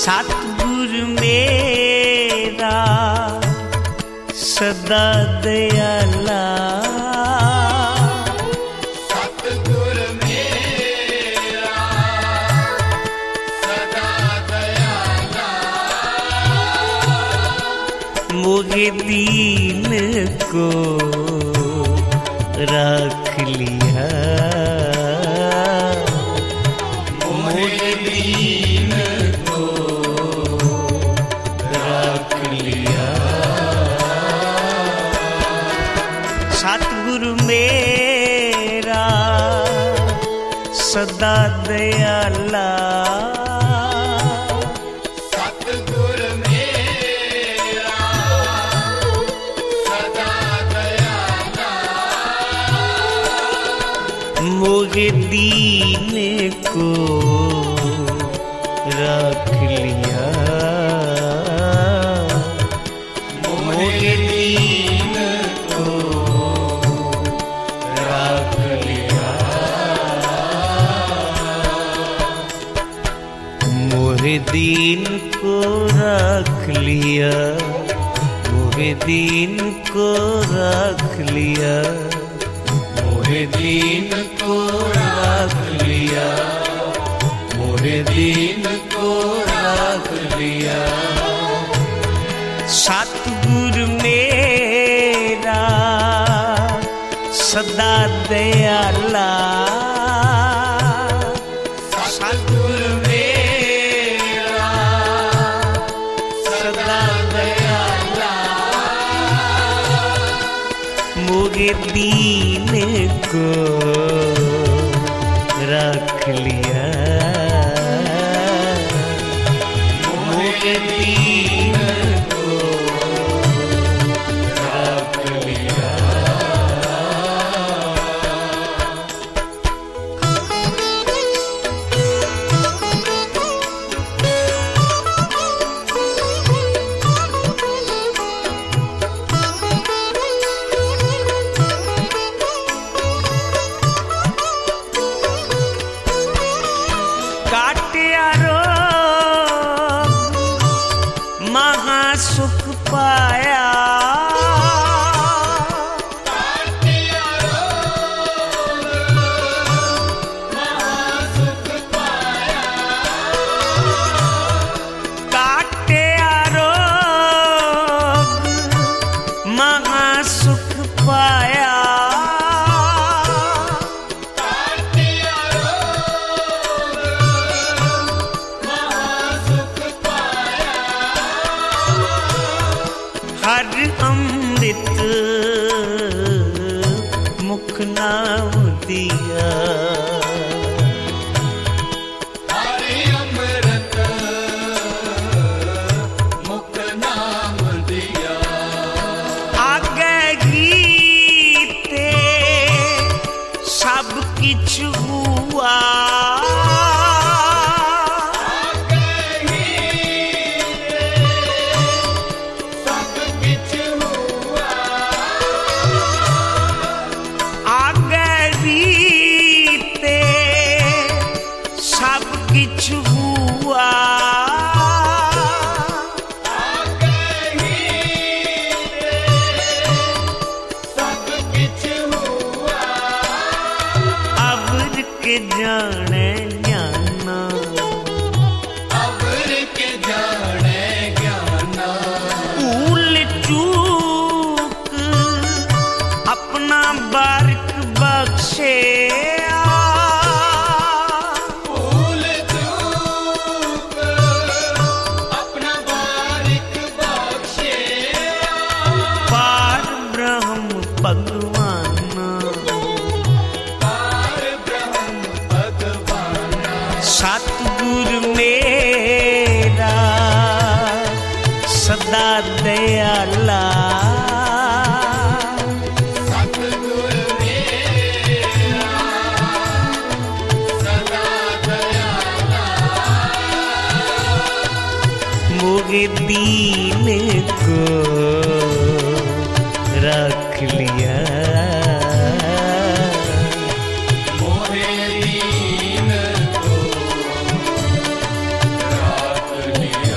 सतगुरु मेरा सदा दयाला, सतगुरु मेरा सदा दयाला, मोहे दीन को रख लिया, मोहे दीन को रख लिया। सतगुरु मेरा सदा दयाला, सतगुरु मेरा सदा दयाला, मोहे दीन को रख लिया, मोहे दीन को रख लिया, मोहे दीन को रख लिया, मोहे दीन को रख लिया, मोहे दीन को रख लिया, मोहे दीन को रख लिया। सतगुरु मेरा सदा दयाला, सतगुरु मेरा सदा दयाला, मोहे दीन को रख लिया, मोहे दीन को रख लिया। काटिया रोग महासुख पाया, काटिया रोग महासुख पाया, काटिया रोग महासुख पाया, काटिया रोग महासुख पाया, हर अमृत मुख नाम दिया, हरि अमृत मुख नाम दिया, आगे गीते सब किछ हुआ, सब किछ हुआ, आगे गीते सब किछ हुआ, सब किछ हुआ, अवर के जाने जाना, अवर के जाने ज्ञाना, भूल चूक अपना बारिक बख्शे, भूल चूक अपना बारिक बख्शे, पार ब्रह्म भगवान, पार ब्रह्म भगवान, सतगुरु मेरा सदा दयाला, सतगुरु मेरा सदा दयाला, मोहे दीन को रख लिया, मोहे दीन को रख लिया।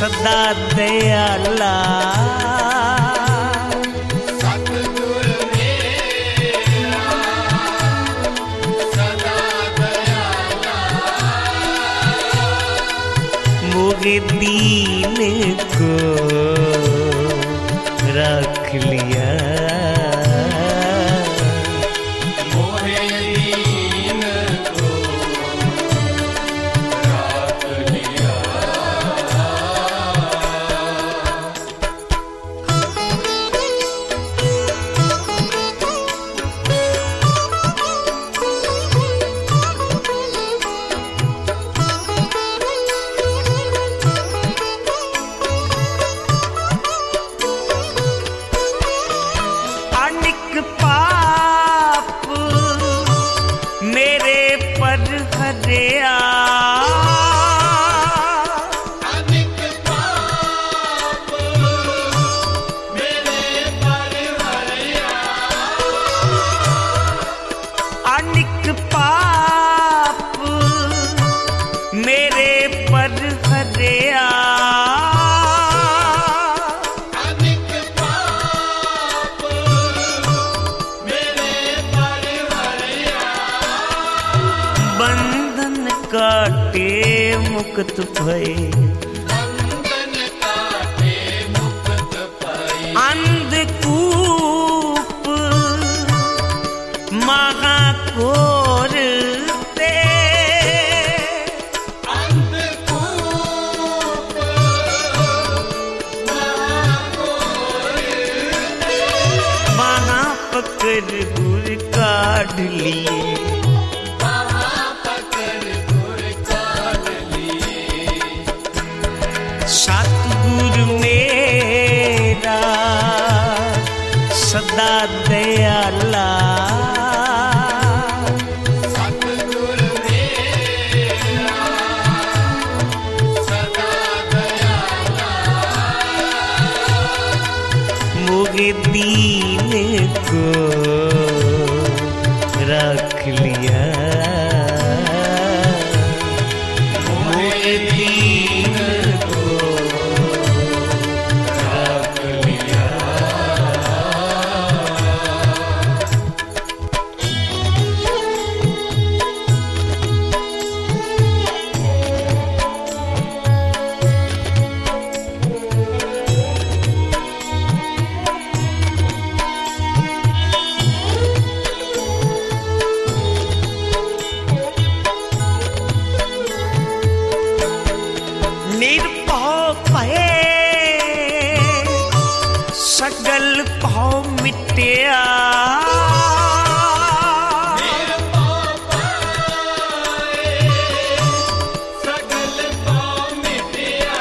सदा दयाला सतगुर मेरा सदा दयाला मोगे दीन को रख लिया मोहे दीन को राख लिया अनिक पाप मेरे पर हरिया अनिक पाप मेरे पर हरिया अनिक पाप मेरे पर हरिया अनिक पाप मेरे पर हरिया बंधन काटे मुक्त भय बंधन काटे मुक्त पाई अंधकूप महाघोर ते अंधकूप महापकर गुर काढ़ लिए महापकर गुर काढ़ लिए सतगुर मेरा सदा दयाला सतगुर मेरा सदा दयाला मोगे दीन को रख लिया मोगे दीन को रख लिया निर्भव भये सकल भाव मिटया सकल पाप मिटिया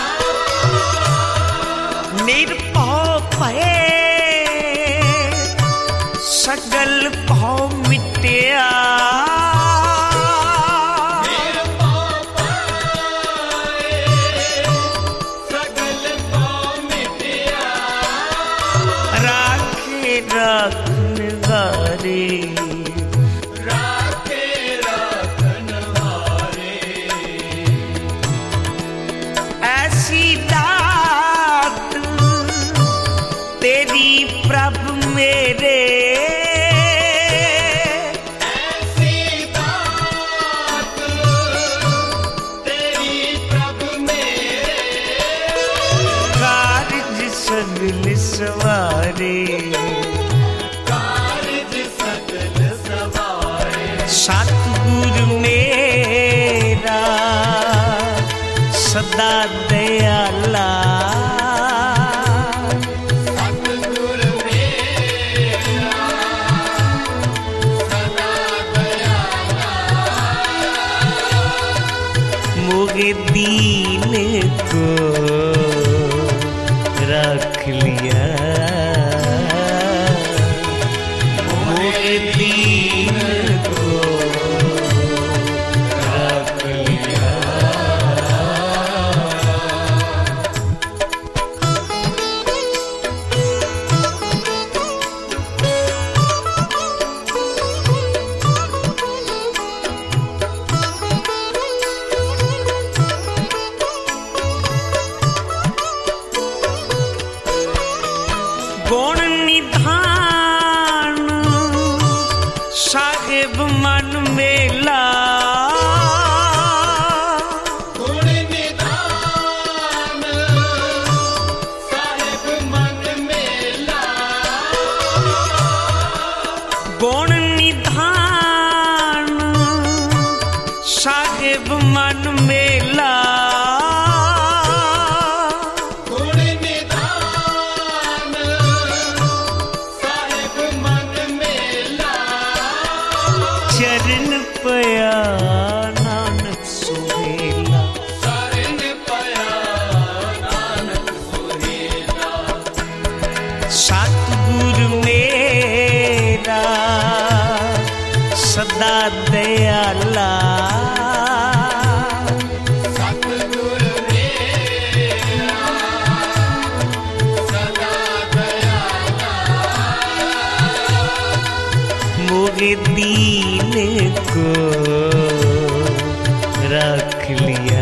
निर्भव भये सकल भाव मिटया सकल पाप मिटिया राखे रखन वारे राखे रखनहारे ऐसी दात तेरी प्रभु मेरे ऐसी बात तेरी प्रभु मेरे कारज सगल सवारे कारज सकल सवारे सतगुर मेरा सदा दयाला सतगुर मेरा सदा दयाला मोगे दीन को रख लिया मोगे दीन को रख लिया सदा दयाला सतगुरु मेरा सदा दयाला मुझे दीन को रख लिया।